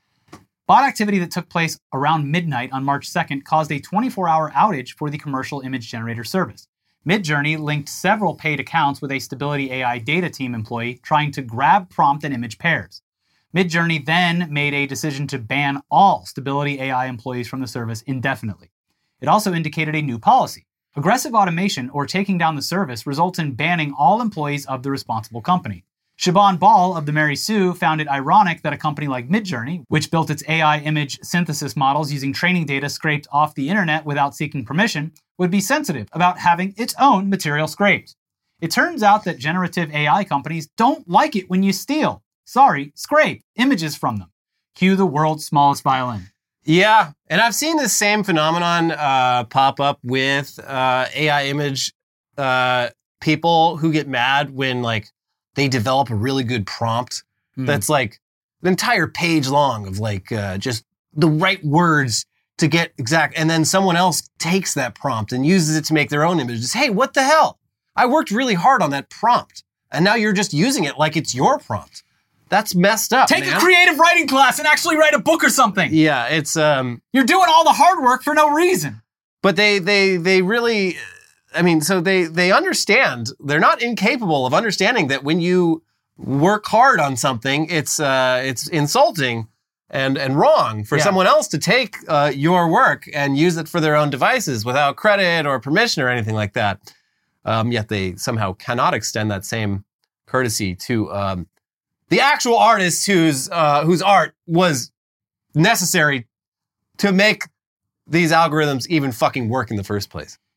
S2: Bot activity that took place around midnight on March second caused a twenty-four hour outage for the commercial image generator service. Midjourney linked several paid accounts with a Stability A I data team employee trying to grab prompt and image pairs. Midjourney then made a decision to ban all Stability A I employees from the service indefinitely. It also indicated a new policy. Aggressive automation or taking down the service results in banning all employees of the responsible company. Siobhan Ball of the Mary Sue found it ironic that a company like Midjourney, which built its A I image synthesis models using training data scraped off the internet without seeking permission, would be sensitive about having its own material scraped. It turns out that generative A I companies don't like it when you steal, sorry, scrape images from them. Cue the world's smallest violin.
S1: Yeah, and I've seen this same phenomenon uh, pop up with uh, A I image uh, people who get mad when like they develop a really good prompt
S2: Mm.
S1: that's like an entire page long of like uh, just the right words to get exact, and then someone else takes that prompt and uses it to make their own images. Hey, what the hell? I worked really hard on that prompt, and now you're just using it like it's your prompt. That's messed up.
S2: Take
S1: man.
S2: a creative writing class and actually write a book or something.
S1: Yeah, it's um.
S2: You're doing all the hard work for no reason.
S1: But they they they really, I mean, so they they understand. They're not incapable of understanding that when you work hard on something, it's uh it's insulting and and wrong for
S2: Yeah.
S1: someone else to take uh, your work and use it for their own devices without credit or permission or anything like that. Um, yet they somehow cannot extend that same courtesy to um, the actual artist whose uh, whose art was necessary to make these algorithms even fucking work in the first place.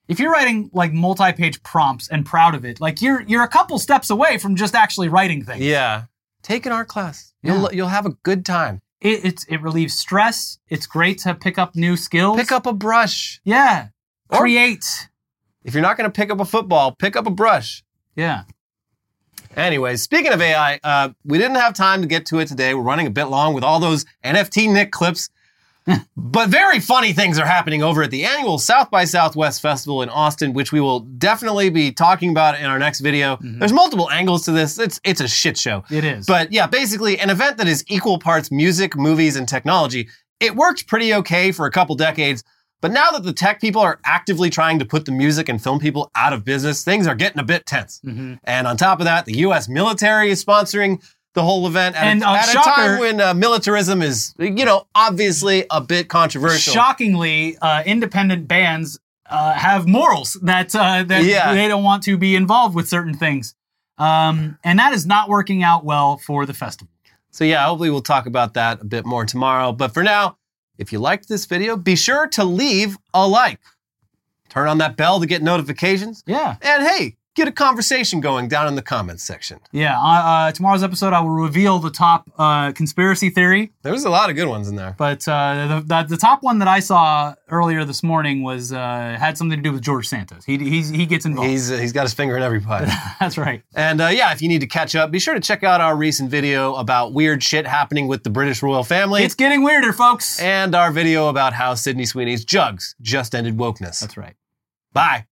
S2: If you're writing like multi-page prompts and proud of it, like you're you're a couple steps away from just actually writing things.
S1: Yeah. Take an art class. You'll
S2: Yeah.
S1: you'll have a good time.
S2: It it's, it relieves stress. It's great to pick up new skills.
S1: Pick up a brush.
S2: Yeah.
S1: Or-
S2: Create.
S1: If you're not going to pick up a football, pick up a brush.
S2: Yeah.
S1: Anyways, speaking of A I, uh, we didn't have time to get to it today. We're running a bit long with all those N F T Nick clips. But very funny things are happening over at the annual South by Southwest Festival in Austin, which we will definitely be talking about in our next video.
S2: Mm-hmm.
S1: There's multiple angles to this. It's it's a shit show.
S2: It is.
S1: But yeah, basically an event that is equal parts music, movies, and technology. It worked pretty okay for a couple decades. But now that the tech people are actively trying to put the music and film people out of business, things are getting a bit tense.
S2: Mhm.
S1: And on top of that, the U S military is sponsoring the whole event at,
S2: And,
S1: a,
S2: uh,
S1: at a
S2: shocker-
S1: time when uh, militarism is, you know, obviously a bit controversial.
S2: Shockingly, uh, independent bands uh, have morals that uh, that
S1: Yeah.
S2: they don't want to be involved with certain things, um, and that is not working out well for the festival.
S1: So yeah, hopefully we'll talk about that a bit more tomorrow. But for now, if you liked this video, be sure to leave a like. Turn on that bell to get notifications.
S2: Yeah,
S1: And hey, get a conversation going down in the comments section.
S2: yeah. Uh, uh, tomorrow's episode, I will reveal the top uh, conspiracy theory.
S1: There was a lot of good ones in there.
S2: But uh, the, the the top one that I saw earlier this morning was uh, had something to do with George Santos. He he's, he gets involved.
S1: He's uh, he's got his finger in every pie.
S2: That's right.
S1: And uh, yeah, if you need to catch up, be sure to check out our recent video about weird shit happening with the British royal family.
S2: It's getting weirder, folks.
S1: and our video about how Sydney Sweeney's Jugs just ended wokeness.
S2: That's right.
S1: Bye.